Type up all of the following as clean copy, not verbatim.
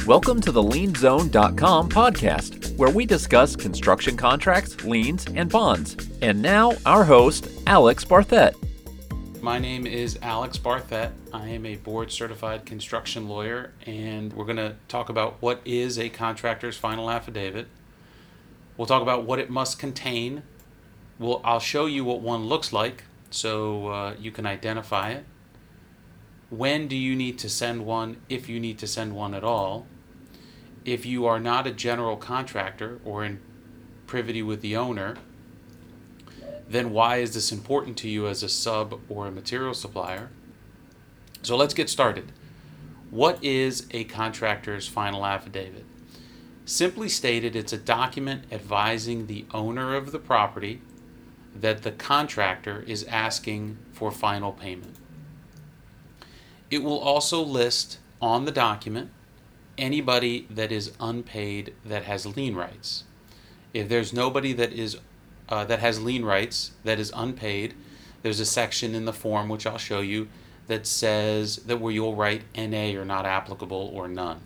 Welcome to the LienZone.com podcast, where we discuss construction contracts, liens, and bonds. And now, our host, Alex Barthet. My name is Alex Barthet. I am a board-certified construction lawyer, and we're going to talk about what is a contractor's final affidavit. We'll talk about what it must contain. I'll show you what one looks like so you can identify it. When do you need to send one, if you need to send one at all? If you are not a general contractor or in privity with the owner, then why is this important to you as a sub or a material supplier? So let's get started. What is a contractor's final affidavit? Simply stated, it's a document advising the owner of the property that the contractor is asking for final payment. It will also list on the document anybody that is unpaid that has lien rights. If there's nobody that has lien rights that is unpaid, there's a section in the form, which I'll show you, that says that where you'll write NA or not applicable or none.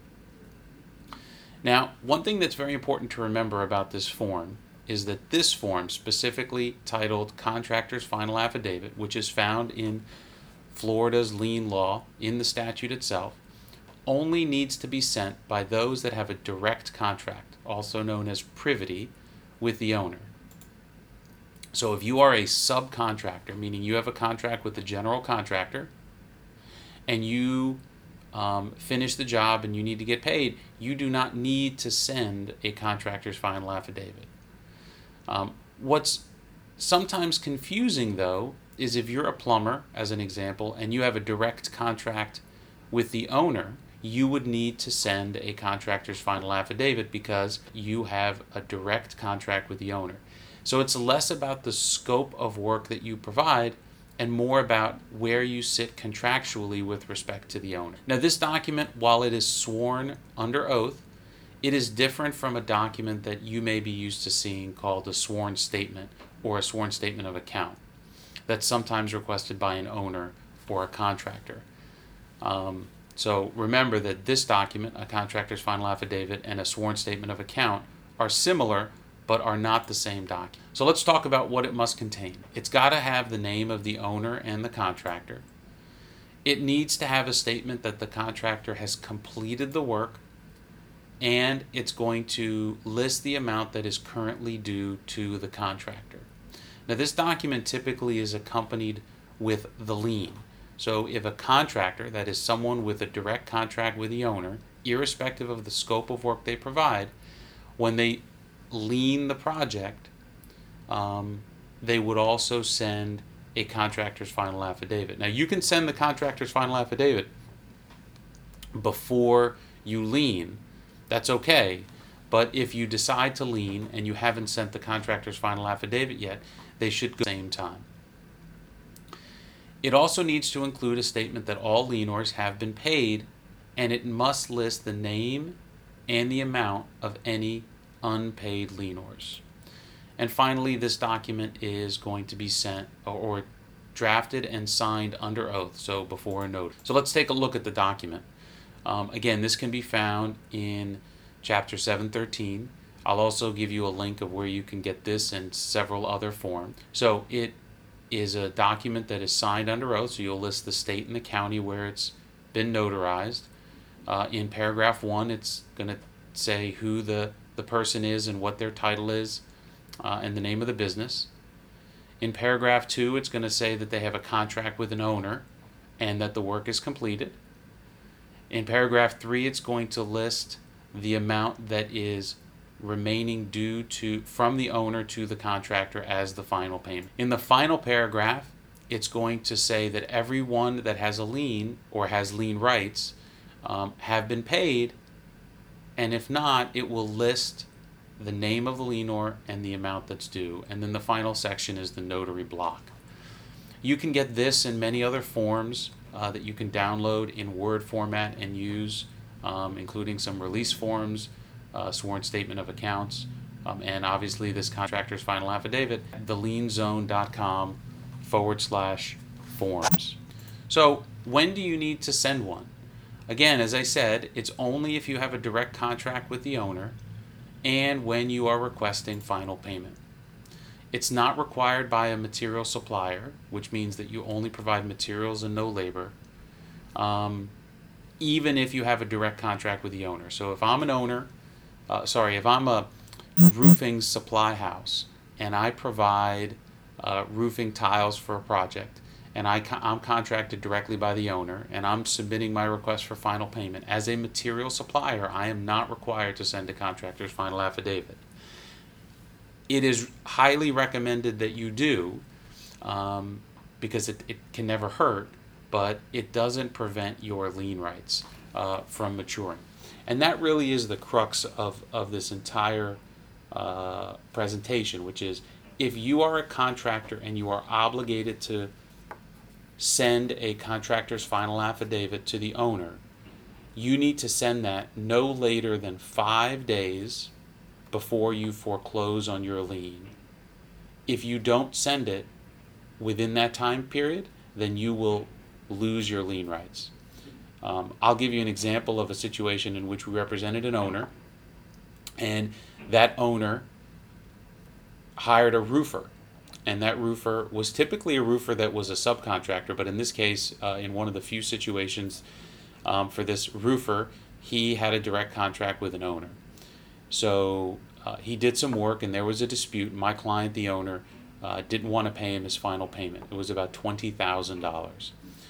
Now, one thing that's very important to remember about this form is that this form, specifically titled Contractor's Final Affidavit, which is found in Florida's lien law in the statute itself, only needs to be sent by those that have a direct contract, also known as privity, with the owner. So if you are a subcontractor, meaning you have a contract with the general contractor, and you finish the job and you need to get paid, you do not need to send a contractor's final affidavit. What's sometimes confusing, though, is if you're a plumber, as an example, and you have a direct contract with the owner, you would need to send a contractor's final affidavit because you have a direct contract with the owner. So it's less about the scope of work that you provide and more about where you sit contractually with respect to the owner. Now, this document, while it is sworn under oath, it is different from a document that you may be used to seeing called a sworn statement or a sworn statement of account. That's sometimes requested by an owner or a contractor. So remember that this document, a contractor's final affidavit, and a sworn statement of account are similar but are not the same document. So let's talk about what it must contain. It's got to have the name of the owner and the contractor. It needs to have a statement that the contractor has completed the work, and it's going to list the amount that is currently due to the contractor. Now, this document typically is accompanied with the lien. So if a contractor, that is someone with a direct contract with the owner, irrespective of the scope of work they provide, when they lien the project, they would also send a contractor's final affidavit. Now, you can send the contractor's final affidavit before you lien. That's okay. But if you decide to lien and you haven't sent the contractor's final affidavit yet, they should go at the same time. It also needs to include a statement that all lienors have been paid, and it must list the name and the amount of any unpaid lienors. And finally, this document is going to be sent or drafted and signed under oath, so before a note. So let's take a look at the document. Again, this can be found in Chapter 713. I'll also give you a link of where you can get this and several other forms. So it is a document that is signed under oath, so you'll list the state and the county where it's been notarized. In paragraph 1, it's going to say who the person is and what their title is and the name of the business. In paragraph 2, it's going to say that they have a contract with an owner and that the work is completed. In paragraph 3, it's going to list the amount that is remaining due from the owner to the contractor as the final payment. In the final paragraph, it's going to say that everyone that has a lien or has lien rights have been paid, and if not, it will list the name of the lienor and the amount that's due. And then the final section is the notary block. You can get this in many other forms that you can download in Word format and use, including some release forms, sworn statement of accounts, and obviously this contractor's final affidavit, thelienzone.com/forms. So when do you need to send one? Again, as I said, it's only if you have a direct contract with the owner and when you are requesting final payment. It's not required by a material supplier, which means that you only provide materials and no labor, even if you have a direct contract with the owner. So if I'm an owner, if I'm a roofing supply house and I provide roofing tiles for a project, and I'm contracted directly by the owner, and I'm submitting my request for final payment, as a material supplier, I am not required to send a contractor's final affidavit. It is highly recommended that you do, because it can never hurt, but it doesn't prevent your lien rights from maturing. And that really is the crux of this entire presentation, which is, if you are a contractor and you are obligated to send a contractor's final affidavit to the owner, you need to send that no later than 5 days before you foreclose on your lien. If you don't send it within that time period, then you will lose your lien rights. I'll give you an example of a situation in which we represented an owner, and that owner hired a roofer. And that roofer was typically a roofer that was a subcontractor, but in this case, in one of the few situations for this roofer, he had a direct contract with an owner. So he did some work, and there was a dispute. My client, the owner, didn't want to pay him his final payment. It was about $20,000.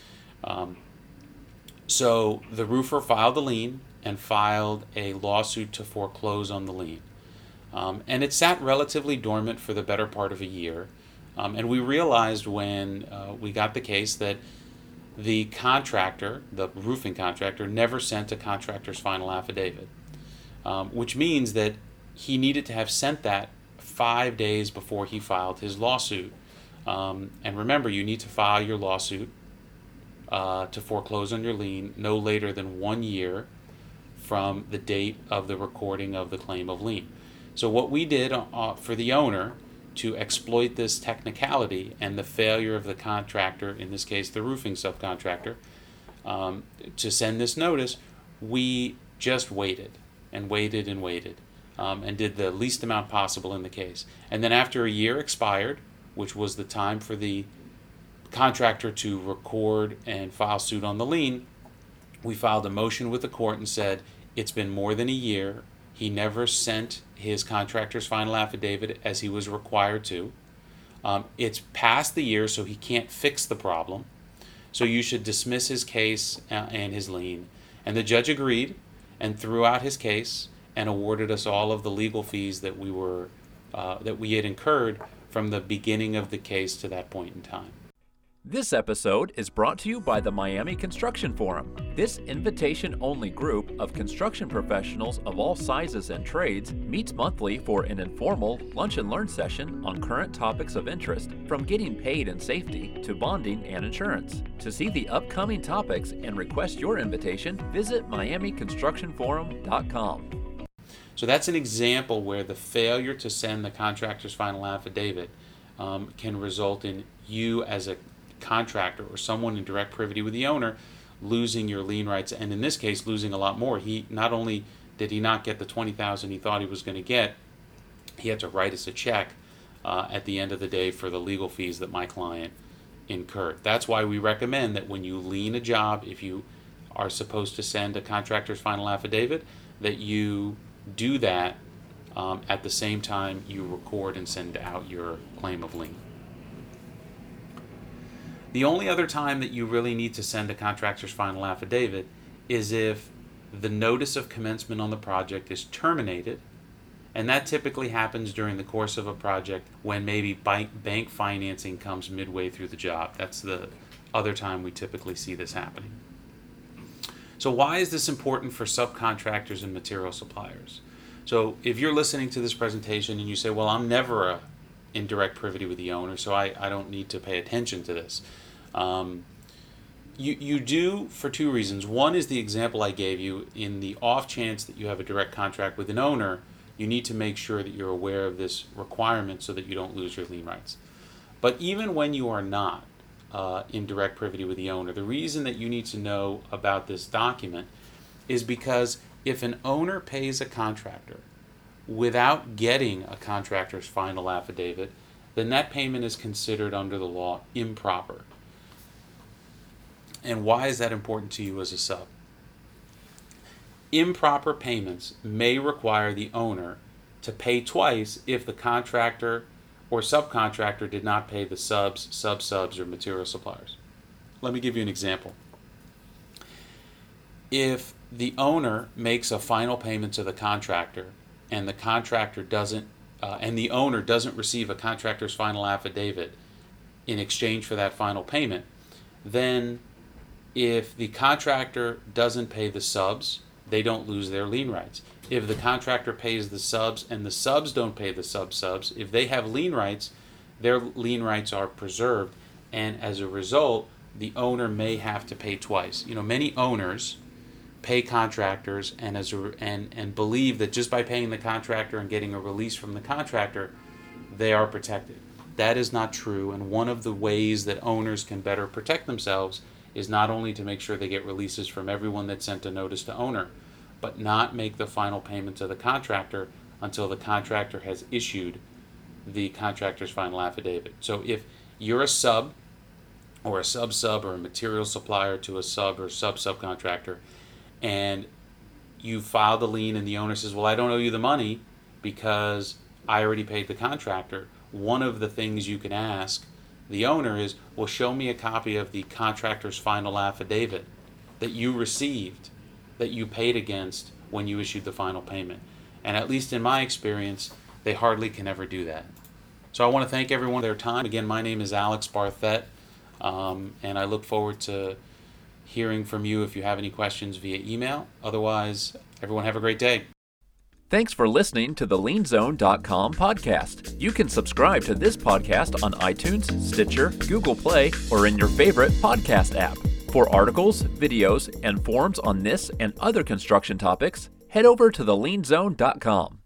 So the roofer filed a lien and filed a lawsuit to foreclose on the lien. And it sat relatively dormant for the better part of a year. And we realized when we got the case that the contractor, the roofing contractor, never sent a contractor's final affidavit, which means that he needed to have sent that 5 days before he filed his lawsuit. And remember, you need to file your lawsuit to foreclose on your lien no later than 1 year from the date of the recording of the claim of lien. So what we did for the owner to exploit this technicality and the failure of the contractor, in this case the roofing subcontractor, to send this notice, we just waited and waited and waited, and did the least amount possible in the case. And then after a year expired, which was the time for the contractor to record and file suit on the lien, we filed a motion with the court and said, it's been more than a year. He never sent his contractor's final affidavit as he was required to. It's past the year, so he can't fix the problem. So you should dismiss his case and his lien. And the judge agreed and threw out his case and awarded us all of the legal fees that we had incurred from the beginning of the case to that point in time. This episode is brought to you by the Miami Construction Forum. This invitation-only group of construction professionals of all sizes and trades meets monthly for an informal lunch and learn session on current topics of interest, from getting paid and safety to bonding and insurance. To see the upcoming topics and request your invitation, visit miamiconstructionforum.com. So that's an example where the failure to send the contractor's final affidavit can result in you as a contractor or someone in direct privity with the owner losing your lien rights, and in this case losing a lot more. He not only did he not get the $20,000 he thought he was going to get, he had to write us a check at the end of the day for the legal fees that my client incurred. That's why we recommend that when you lien a job, if you are supposed to send a contractor's final affidavit, that you do that at the same time you record and send out your claim of lien. The only other time that you really need to send a contractor's final affidavit is if the notice of commencement on the project is terminated, and that typically happens during the course of a project when maybe bank financing comes midway through the job. That's the other time we typically see this happening. So why is this important for subcontractors and material suppliers? So if you're listening to this presentation and you say, well, I'm never in direct privity with the owner, so I don't need to pay attention to this. You do for two reasons. One is the example I gave you. In the off chance that you have a direct contract with an owner, you need to make sure that you're aware of this requirement so that you don't lose your lien rights. But even when you are not, in direct privity with the owner. The reason that you need to know about this document is because if an owner pays a contractor without getting a contractor's final affidavit, then that payment is considered under the law improper. And why is that important to you as a sub? Improper payments may require the owner to pay twice if the contractor or subcontractor did not pay the subs, sub-subs, or material suppliers. Let me give you an example. If the owner makes a final payment to the contractor and the contractor doesn't, and the owner doesn't receive a contractor's final affidavit in exchange for that final payment, then if the contractor doesn't pay the subs, they don't lose their lien rights. If the contractor pays the subs and the subs don't pay the sub-subs, if they have lien rights, their lien rights are preserved, and as a result, the owner may have to pay twice. Many owners pay contractors and believe that just by paying the contractor and getting a release from the contractor, they are protected. That is not true, and one of the ways that owners can better protect themselves is not only to make sure they get releases from everyone that sent a notice to owner, but not make the final payment to the contractor until the contractor has issued the contractor's final affidavit. So if you're a sub or a sub-sub or a material supplier to a sub or sub-subcontractor, and you file the lien and the owner says, well, I don't owe you the money because I already paid the contractor, one of the things you can ask the owner is, well, show me a copy of the contractor's final affidavit that you received, that you paid against when you issued the final payment. And at least in my experience, they hardly can ever do that. So I want to thank everyone for their time. Again, my name is Alex Barthet, and I look forward to hearing from you if you have any questions via email. Otherwise, everyone have a great day. Thanks for listening to the LienZone.com podcast. You can subscribe to this podcast on iTunes, Stitcher, Google Play, or in your favorite podcast app. For articles, videos, and forums on this and other construction topics, head over to the LienZone.com.